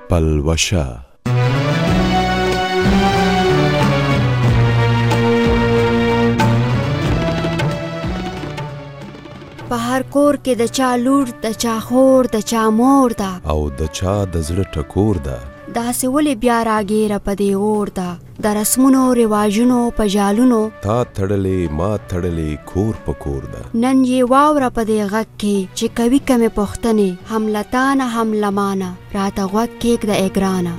پلوشه په هر کور کې د چا لور د چا خور د چا مور ده او د چا د زړه ټکور ده داسې ولې بیا راګیره په دې اور ده د رسمونو رواجونو په جالونو تا تړلې ما تړلې کور په کور ده نن یې واوره په دې غږ کې چې کوي کمې پوښتنې هم لتانه هم لمانه راته غوږ کېږده ای ګرانه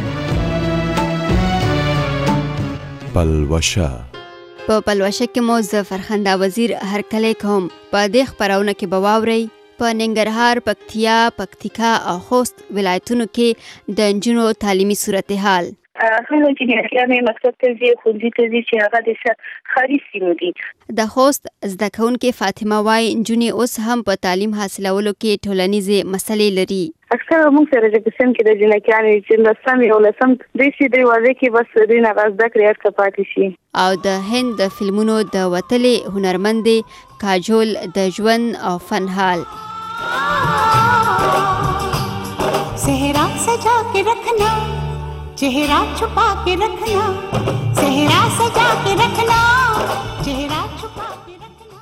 پلوشه په پلوشه کې مو زه فرخنده وزیر هرکلی کوم په دې خپرونه کې به واورئ په ننګرهار، پکتیا، پکتیکا او خوست ولایتونو کې د نجونو تعلیمي صورتحال هغه چې یعنې مکتب ته ځي ښوونځي ته ځي چې هغه د ښاري سیمو دي. د خوست زده کوونکې فاطمه وایي نجونې اوس هم په تعلیم حاصلولو کې ټولنیزې مسلې لري. اکثره موږ سره چې په سیم کې د جنکیانې چې لسم یو لسم دېسې دی واضح کې بس دوی نه زده کړې هر څه پاتې شي. او د هند د فلمونو د وتلې هنرمندې کاجول د ژوند او فن حال صحرا سجا کے رکھنا چہرہ چھپا کے رکھنا صحرا سجا کے رکھنا چہرہ چھپا کے رکھنا.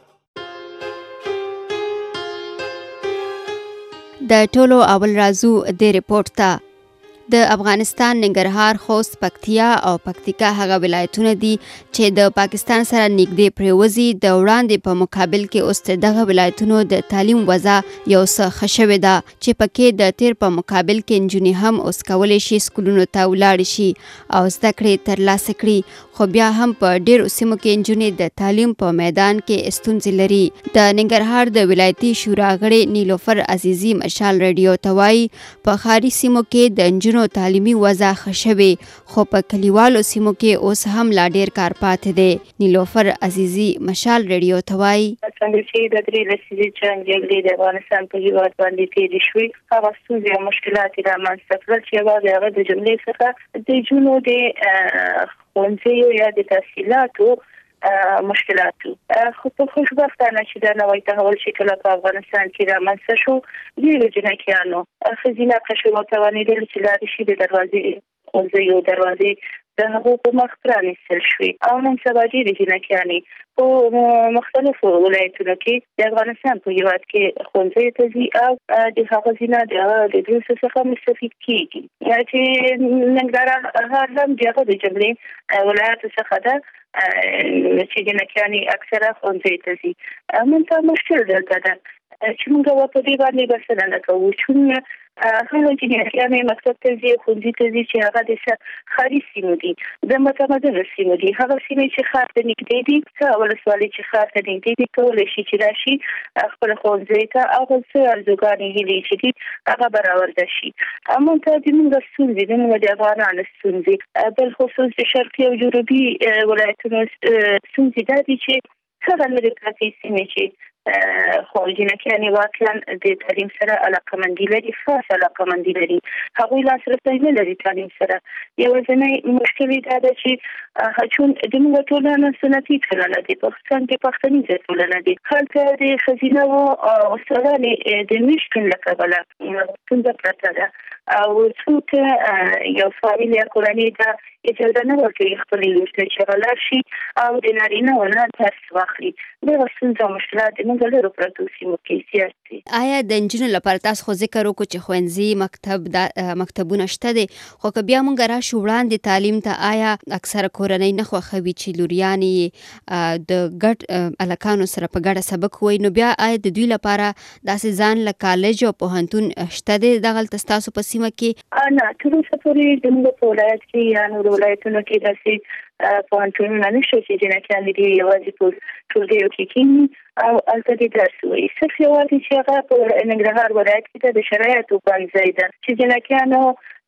د ټولو اول راځو د ریپورت ته. د افغانستان ننګرهار، خوست، پکتیا او پکتیکا هغه ولایتونه دي چې د پاکستان سره نږدې پریوزي. د وړاندې په مقابل کې اوس دغه ولایتونو د تعلیم وضع یو څه ښه شوې ده چې پکې د تیر په مقابل کې نجونې هم اوس کولی شي سکولونو ته ولاړې شي او زده کړې ترلاسه کړي، خو بیا هم په ډېرو سیمو کې نجونې د تعلیم په میدان کې ستونزې لري. د ننګرهار د ولایتي شورا غړې نیلوفر عزیزي مشال رادیو ته وایي په ښاري سیمو کې د نجونو تعلیمي وضع ښه شوې، خو په کلیوالو سیمو کې اوس هم لا ډېر کار پاتې دی. نیلوفر عزیزي مشال رادیو ته وایي څنګه چې د درې لسیزې جنګ جګړې د افغانستان په هېواد باندې تېرې شوې، هغه ستونزې او مشکلات یې رامنځته کړل چې یوازې هغه د جملې څخه د نجونو د ښوونځیو یا د تحصیلاتو مشکلات. خو په خوشبختانه چې دا نوی تحول چې کله په افغانستان کې رامنځته شو، ډېرو جنکیانو ښځینه قشر وتوانېدل چې لارې شي د دروازې ښوونځیو دروازې د هغو په مخ پرانیستل شوې او نن سبا ډېرې جنکیانې په مختلفو ولایتونو کې د افغانستان په هېواد کې ښوونځیو ته ځي او د هغه ځینه د دروسو څخه مستفید کېږي. چې ننګرهار هم د هغه د جملې ولایاتو څخه ده چې جنکیانې اکثره ښوونځیو ته ځي. موږ ته مشکل دلته ده چې موږ په دې باندې بسنه نه کوو چې هغه جنکیانې مکتب ته ځي ښوونځي ته ځي چې هغه د ښاري سیمو دي، د متمدنو سیمو دي، هغه سیمې چې ښار ته نږدې دي، څه ولسوالۍ چې ښار ته نږدې دي کولی شي چې راشي خپل ښوونځي ته هغه څه ارزوګانې هیلې چې دي هغه برآورده شي. موږ ته زموږ ستونزې زموږ د افغانانو ستونزې بالخصوص د شرقي او جنوبي ولایتونو ستونزې دا دي چې هغه لرې پرتې سیمې چې خو جنکیانې واقعا د تعلیم سره علاقه‌مندي لري، خاص علاقه‌مندي لري، هغوی لاسرسی نه لري تعلیم سره. یوازینی مشکل یې دا ده چې چون زموږ ټولنه سنتي ټولنه ده، پاکستان کې پښتنیزه ټولنه ده، هلته د ښځینه او استادانې د نه شتون له کبله ستونزه پرته ده او څوک یو فامیل یا کورنۍ ته اجازه نه ورکوي خپلې لور ته چې هغه لاړ شي او د نارینه‌و نه درس واخلي. دغه ستونزه او مشکلات زموږ لرو پرتو سیمو کې زیات دي. آیا د نجونو لپاره تاسو خو ذکر وکړو چې ښوونځي مکتبونه شته دي، خو که بیا موږ راشو وړاندې تعلیم ته، آیا اکثره کورنۍ نه خوښوي چې لوریانې د ګډ هلکانو سره په ګډه سبق ووایي، نو بیا آیا د دوی لپاره داسې ځان له کالج او پوهنتون شته دی دغلته ستاسو په سیمه کې؟ نه، تر اوسه پورې زموږ په ولایت کې یا نورو ولایتونو کې داسې پوهنتونونه نشته چې جنکیانې دې یوازې په ټولګیو کې کښېني او هلته دې درس ووایي. صرف یوازې چې هغه په ننګرهار ولایت کې د شرایطو ښوونځی ده چې جنکیانو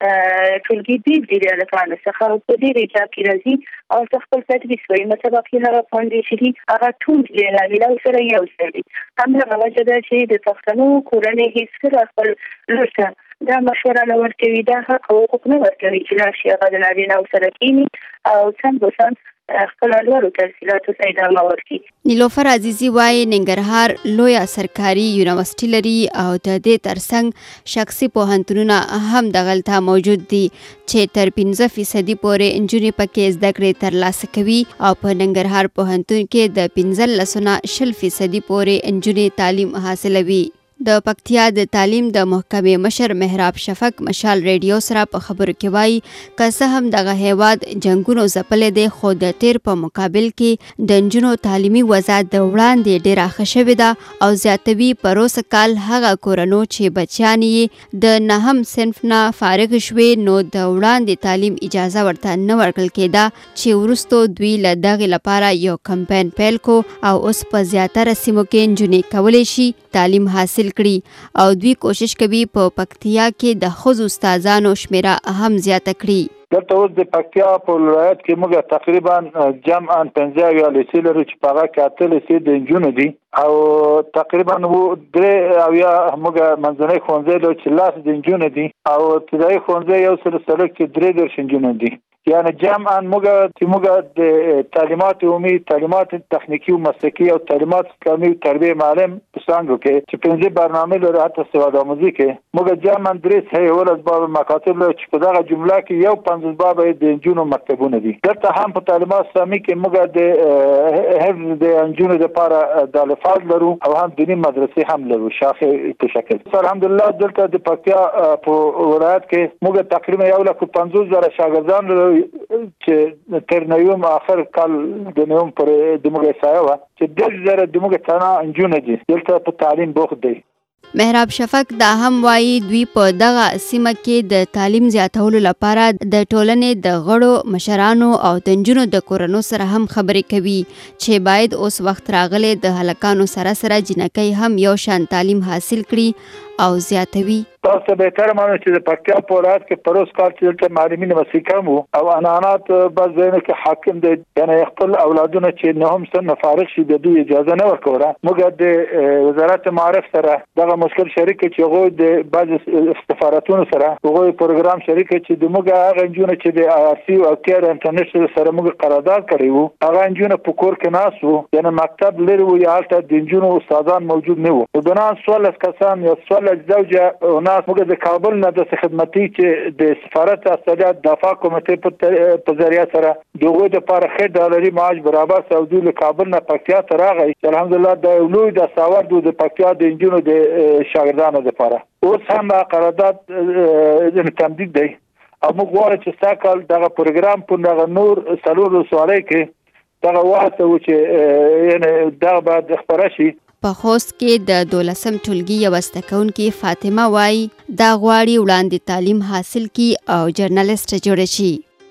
ټولګي بېل دي د هلکانو څخه او په ډېر حجاب کې راځي او خپل تدریس وایي. مطلب کې هغه ښوونځي چې دي هغه ټول د نارینه‌و سره یو ځای دي. همدغه وجه ده چې د پښتنو کورنۍ هېڅکله خپل لور ته دا مشوره نه ورکوي، دا حق او حقوق نه ورکوي چې راشي هغه د نارینه‌و سره کښېني او څنګ په څنګ خپل لوړو تحصیلاتو ته ادامه ورکړي. نیلوفر عزیزي وایي ننګرهار لویه سرکاري یونیورسيټي لري او د دې ترڅنګ شخصي پوهنتونونه هم دغلته موجود دي چې تر 15% پورې نجونې پکې زده کړې ترلاسه کوي او په ننګرهار پوهنتون کې د 15 نه 20% پورې نجونې تعلیم حاصلوي. د پکتیا د تعلیم د محکمې مشر مهراب شفق مشال ریډیو سره په خبرو کې وایي که څه هم دغه هیواد جنگونو ځپلې دی خو د تیر په مقابل کې د نجونو تعلیمي وضعیت د وړاندې ډېره ښه شوې ده او زیاتوي پروسه کال هغه کورنو چې بچیان یې د 9 صنف نه فارغ شوې نو د وړاندې تعلیم اجازه ورته نه ورکړل کېده چې وروستو دوی له دغې لپاره یو کمپاین پیل کو او اوس په زیاتره سیمو کې نجونې کولی شي تعلیم حاصل کړي او دوی کوشش کوي په پکتیا کې د ښځو استادانو شمیره هم زیاته کړي. دلته اوس د پکتیا په ولایت کې موږ تقریبا جمعاً 15 لیسې لرو چې په هغه کې 8 لیسې د نجونو دي او تقریبا 3 موږ منځنۍ ښوونځی لرو چې 10 د نجونو دي او ابتدایي ښوونځی یو سلسله کې 3 نجونې دي. یعنی جمعاً موږ د تعلیمات عمومي، تعلیمات تخنیکی او مسلکی او تعلیمات اسلامي او تربیه معلم په څنګه کې چې 15 برنامه لري حتی سواد آموزي کې موږ جمعاً 3 صحیح ول اسباب مکاتب لري چې په دغه جمله کې یو 50 باب د نجونو مکتبونه دي. دلته هم په تعلیمات اسلامي کې موږ د حفظ د نجونو لپاره د الفاظ لرو او هم دینی مدرسې هم لرو شاخه په شکل. الحمدلله دلته د پکتیا په ولایت کې موږ تقریبا 150,000 شاګردان لرو چې تر نویم اخر کال د نویم پر د موږ سایه وا چې د زره د موږ تنا انجونه دي دلته په تعلیم بوخت دی. مهراب شفق دا هم وایي دوی په دغه سیمه کې د تعلیم زیاتولو لپاره د ټولنې د غړو مشرانو او د نجونو د کورنو سره هم خبرې کوي چې باید اوس وخت راغلی د هلکانو سره سره جنکۍ هم یو شان تعلیم حاصل کړي او زیاتوي. تاسو به تر مانو چې د پکتیا په ولایت کې پروس کال چې د معلمین مسیکم او انانات بعض ځینې کې حاکم دي یعنی خپل اولادونه چې نه هم سن فارغ شي د دوی اجازه نه ورکوله. موږ د وزارت معارف سره دغه مشکل شریک چې هغه د بعض سفارتونو سره هغه پروګرام شریک چې د موږ هغه انجونه چې د آرسی او کیر انټرنیشنل سره موږ قرارداد کړیو هغه انجونه په کور کې ناسو یعنی مکتب لري او یا البته د انجونو استادان موجود نه وو. بنا سوال کسان یا سوال زوجه موږ د کابل نه د خدمتي چې د سفارت استادیات دفاع کمیټې په ذریعہ سره دغه د لپاره $1 معاش برابر سعودي له کابل نه پکتیا ته راغی. الحمدلله د لوی د ساوردو د پکتیا د انجونو د شاګردانو لپاره اوس هم قرارداد تمدید دی او موږ غواړو چې ساکل دغه پروګرام په دغه نور سلور سوالای کې دغه واسطه و چې یعنی دغه بعد خبره شي. په خوست کې د 12م ټولګي یو زده کوونکې فاطمه وایي دا غواړي وړاندې تعلیم حاصل کړي او جرنالست جوړه شي.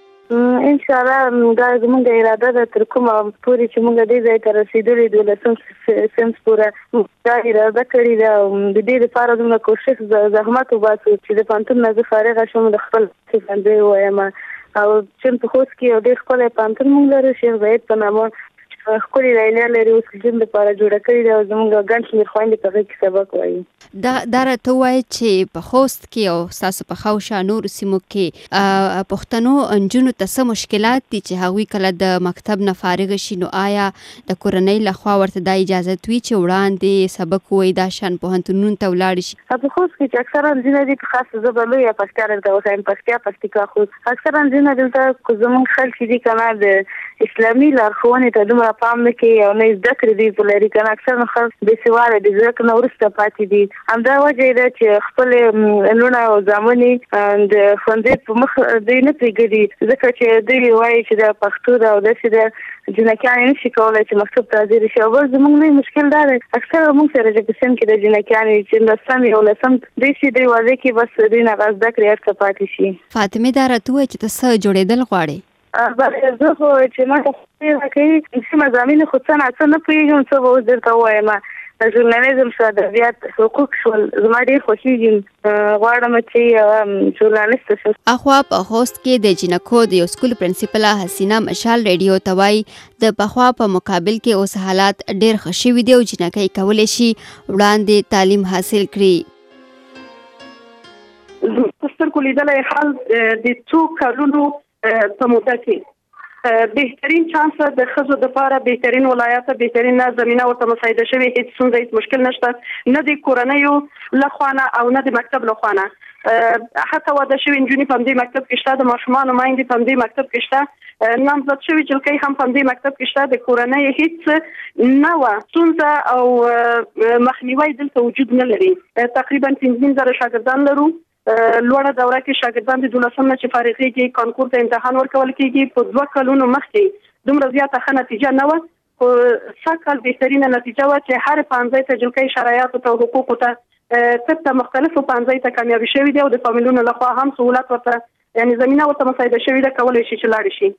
ان شاء الله دا زموږ اراده ده تر کومه پورې چې موږ دې ځای ته رسیدلې 12م صنف پورې دا اراده کړې ده د دې لپاره زموږ کوشش زحمت وباسو چې د پانتون نه فارغ شوم د خپل څنګه وایم او چې په خوست کې ډېر خپل پانتون موږ لرو شیخ زاید په نامه خوري رایلر لري اوس جن لپاره جوړه کړې ده او زموږ ګڼ شمېر خویندې په کې سبق وایي. دا راته وایي چې په خوست کې او ستاسو په خاوشا نور سیمو کې پښتنو نجونو ته څه مشکلات دي چې هغوی کله د مکتب نه فارغ شي نو آیا د کورنۍ لخوا ورته دا اجازه وي چې وړاندې سبق ووایي دا شان پوهنتونونو ته ولاړ شي؟ په خوست کې چې اکثرا ځینې دي په خاص ژبه لویه پښتو درته وښایم پښتیا خوست اکثرا ځینې دلته زموږ خلک دي که نه د اسلامي لارښوونې ته دومره پام نه کوي او نه زده کړې دي په لري که نه اکثر خلک بېسواده دي ځکه نه وروسته پاتې دي. همدا وجه یې ده چې خپلې لوڼه او زامنې د ښوونځي په مخ دوی نه پرېږدي ځکه چې دوی وایي چې دا پښتو ده او داسې ده جنکیانې نشي کولی چې مکتب ته حاضرې شي. او بل زموږ لوی مشکل دا دی اکثره موږ سره چې په سیند کې د جنکیانې چې 10 دوی شي دوی واضح کې بس دوی نه هغه زده کړې هر څه پاتې شي. فاطمې دا راته ووایي چې ته څه جوړېدل غواړې؟ زه خو چې ما ته کوي چې مضامین خو څه نه پوهېږم څه به اوس درته ووایم ژورنالیزم شو ادبیات حقوق شول زما ډېر خوښېږي غواړم چې ژورنالست شم. اخوا په خوست کې د جنکو د یو سکول پرنسپله حسینه مشال ریډیو ته وایي د پخوا په مقابل کې اوس حالات ډېر ښه شوي دي او جنکۍ کولی شي وړاندې تعلیم حاصل کړي. په سترګو لیدلی حال د څو کلونو په موده کې بهترین چانس د ښځو دپاره بهترین ولایت بهترین زمینه ورته مساعده شوې، هیڅ ستونزه هیڅ مشکل نشته، نه د کورنیو لخوا نه او نه د مکتب لخوا نه. حتی واده شوي نجونې په همدې مکتب کې شته، د ماشومانو میندې په همدې مکتب کې شته، نامزد شوي جلکۍ هم په همدې مکتب کې شته. د کورنۍ هیڅ نه وه ستونزه او مخنیوی دلته وجود نه لري. تقریبا 15,000 شاګردان لرو. لوړه دوره کې شاګردان د 12 نه چې فارغېږي کانکور ته امتحان ورکول کېږي. په 2 کلونو مخکې دومره زیاته ښه نتیجه نه وه، خو سږ کال بهترینه نتیجه وه چې هر پانځی ته جلکۍ شرایطو ته او حقوقو ته ته مختلفو پانځی ته کامیابي شوي دي او د فامیلونو لخوا هم سهولت ورته یعنی زمینه ورته مساعده شوې ده، کولی شي چې لاړې شي.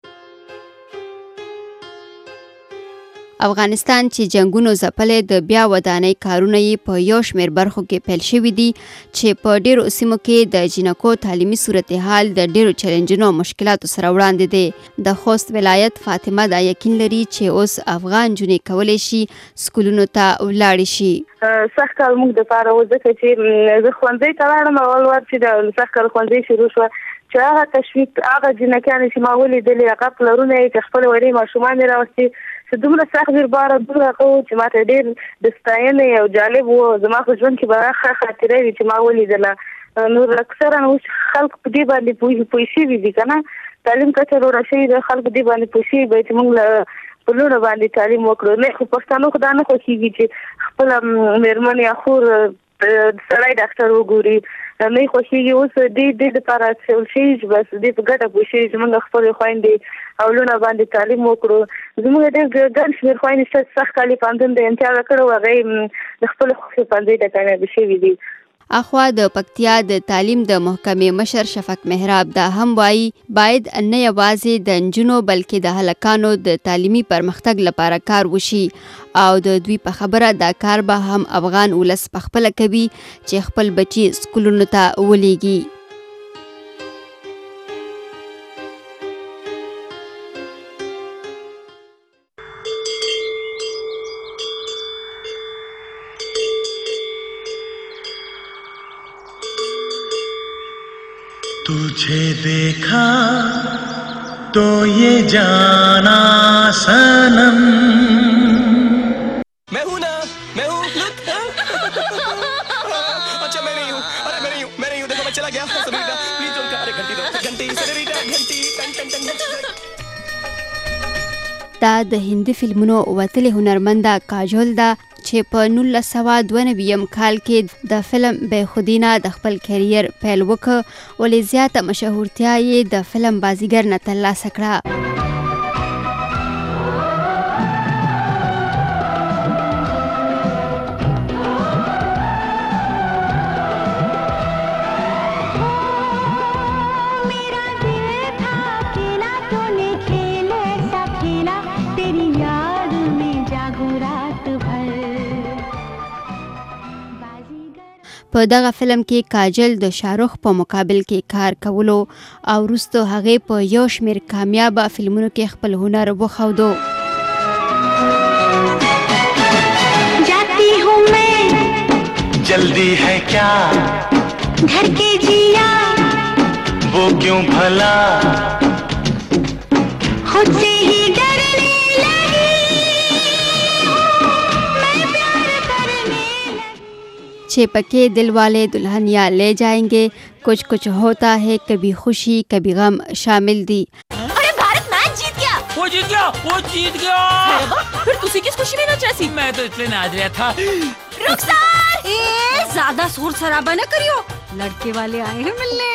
افغانستان چې جنگونو ځپلې د بیا ودانۍ کارونه یې په یو شمېر برخو کې پیل شوي دي چې په ډېرو سیمو کې د جنکو تعلیمي صورتحال د ډېرو چیلنجونو او مشکلاتو سره وړاندې دی. د خوست ولایت فاطمه دا یقین لري چې اوس افغان نجونې کولی شي سکولونو ته ولاړې شي. سږ کال موږ دپاره و ځکه چې زه ښوونځي ته لاړم، اول وار چې د سږ کال ښوونځي شروع شوه چې هغه تشویق هغه جنکیانې چې ما ولیدلې هغه پلرونه یې چې خپل وړې ماشومان یې راوستي چې دومره سخت باره دومره هغه و چې ماته ډېر د ستاینې او جالب و. زما په ژوند کې به ښه خاطره وي چې ما ولیدله. نور اکثرا اوس خلک په دې باندې پوه شوي دي که نه، تعلیم کچه لوړه شوې ده، خلک په دې باندې پوه شوي به چې موږ له په لوړه باندې تعلیم وکړو. نه خو پښتنو خو دا نه خوښېږي چې خپله مېرمن یا خور سړی ډاکټر وګوري، نه خوښېږي. اوس دې دپاره څول شوي چې بس دې په ګټه پوه شوي چې موږ خپلې خویندې او لوڼه باندې تعلیم وکړو. زموږ ډېر ګڼ شمېر خویندې شته چې سږ کال یې پوهنتون د امتیاز کړی و، هغه یې د خپلې خوښې ښوونځي ته کامیابې شوي دي. اخوا د پکتیا د تعلیم د محکمې مشر شفق محراب دا هم وایي باید نه یوازې د نجونو بلکې د هلکانو د تعلیمي پرمختګ لپاره کار وشي او د دوی په خبره دا کار به هم افغان ولس پخپله کوي چې خپل بچي سکولونو ته ولیږي. तुझे देखा तो ये जाना सनम मैं हूं ना, मैं हूं अच्छा मैं नहीं हूं, अरे मैं नहीं हूं देखो मैं चला गया समीरा प्लीज डोंट अरे घंटी सनरीटा घंटी टन टन टन دا د هندي فلمونو وتلې هنرمنده کاجول ده چې په 1992 کال کې د فلم بیخودینا د خپل کیریر پیل وکړ، ولې زیاته مشهورتیا یې د فلم بازیګر نه ترلاسه کړه. په دغه فلم کې کاجل د شاهرخ په مقابل کې کار کولو او وروسته هغې په یو شمېر کامیابه فلمونو کې خپل هنر وښودو. جاتی ہوں میں जल्दी है क्या گھر کے جیا वो क्यों भला خود سے ہی ڈرنے لگی میں پیار کرنے لگی. چې پکې دل والے دلہنیا لے جائیں گے، کچھ کچھ ہوتا ہے، کبھی خوشی کبھی غم شامل دی. ارے بھارت میچ جیت گیا. وہ جیت گیا پھر تسی کس خوشی میں ناچ رہی سی؟ میں تو اس لیے ناچ رہا تھا. رخسار زیادہ شور شرابہ نہ کریو، لڑکے والے آئے ہیں ملنے.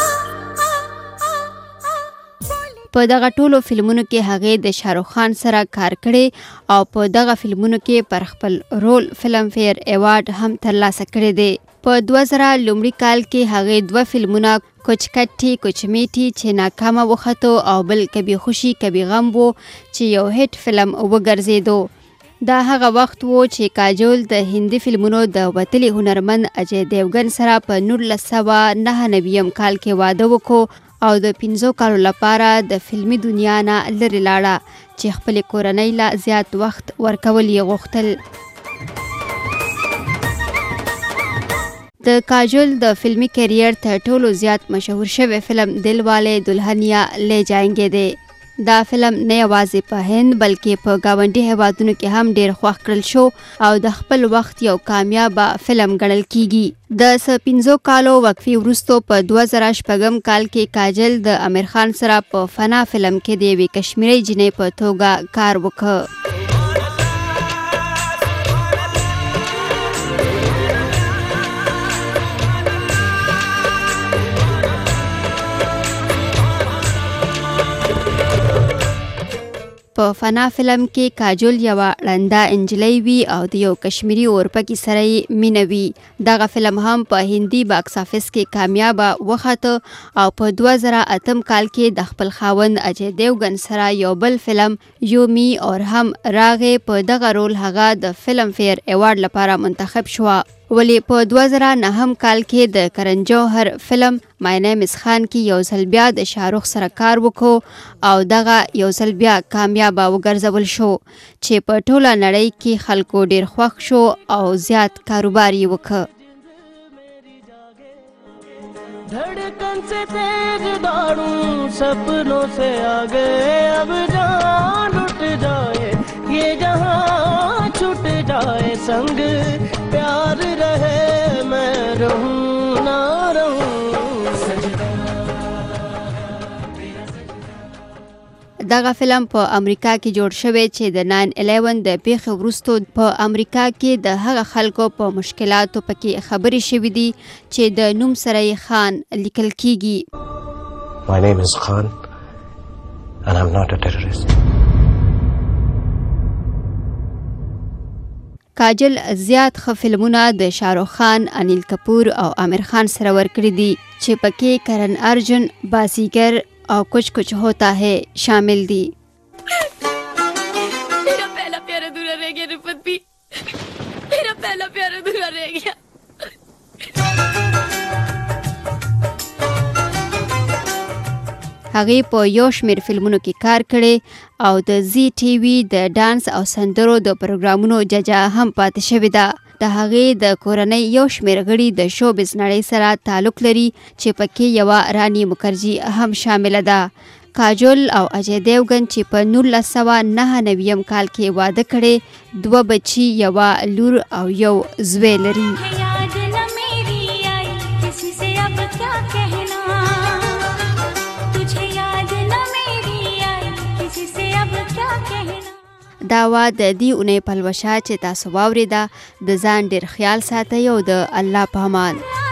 په دغه ټولو فلمونو کې هغې د شاهرخ خان سره کار کړی او په دغه فلمونو کې پر خپل رول فلم فیر ایوارډ هم ترلاسه کړی دی. په 2000 لومړي کال کې هغې 2 فلمونه کچ کټي کچ میټي چې ناکامه وختو او بل کبھی خوشی کبھی غم وو چې یو هیټ فلم وګرځېدو. دا هغه وخت وو چې کاجول د هندي فلمونو د وتلي هنرمند اجय دیوګن سره په 1999 کال کې واده وکړو او د 15 کالو لپاره د فلمي دنیا نه لرې لاړه چې خپل کورنۍ لا زیات وخت ورکول یې غوښتل. د کاجول د فلمي کیریر تر ټولو زیات مشهور شوی فلم دل والے دلہنیا لے جائیں گے دی. دا فلم نه یوازې په هند بلکې په گاونډي هیوادونو کې هم ډیر خوښ کړل شو او د خپل وخت یو کامیاب فلم ګڼل کیږي. د 15 کالو وقفې وروسته په 2006 کال کې کاجل د امیر خان سره په فنا فلم کې د یوې کشمیری جنۍ په توګه کار وکړ. په فنا فلم کې کاجل یوه ړنده انجلۍ وي او د یو کشمیری اورپکي سره یې مینه وي. دغه فلم هم په هندي باکس افیس کې کامیابه وخته او په 2008 کال کې د خپل خاوند اجے دیوگن سره یو بل فلم یو می اور هم راغې. په دغه رول هغه د فلم فیر ایوارډ لپاره منتخب شوه. ولی په 2009 کال کې د کرن جوهر فلم مای نیم از خان کې یو ځل بیا د شاهرخ سره کار وکړو او دغه یو ځل بیا کامیابه وګرځول شو چې په ټوله نړۍ کې خلکو ډیر خوښ شو او زیات کاروبار یې وکړ. धड़कन से तेज दौड़ूं सपनों से आगे अब जान उठ जाए ये जहां छूट जाए संग प्यार रहे मैं रहूं ना रहूं. دغه فلم په امریکا کې جوړ شوی چې د 9/11 د پیښې وروسته په امریکا کې د هغه خلکو په مشکلاتو پکې خبرې شوې دي چې د نوم سره یې خان لیکل کیږي. My name is Khan and I'm not a terrorist. کاجل زیات ښه فلمونه د شاهرخ خان، انیل کپور او عامر خان سره ورکړي دي چې پکې کرن ارجن، بازیگر او کچھ کچھ ہوتا ہے شامل دی. میرا پہلا پیار ادھورا رہ گیا رفت بھی، میرا پہلا پیار ادھورا رہ گیا. هغې په یو شمېر فلمونو کې کار کړی او د زی ټي وي د ډانس او سندرو د پروګرامونو ججه هم پاتې شوې ده. د هغې د کورنۍ یو شمېر غړي د شوبز نړۍ سره تعلق لري چې پکې یوه رانی مکرجي هم شامله ده. کاجل او اجے دیوگن چې په 1999 کال کې واده کړي، 2 بچي، یوه لور او یو زوی لري. دا وا د دې اونۍ پلوشه چې تاسو واورېده. د ځان ډېر خیال ساتئ او د الله په امان.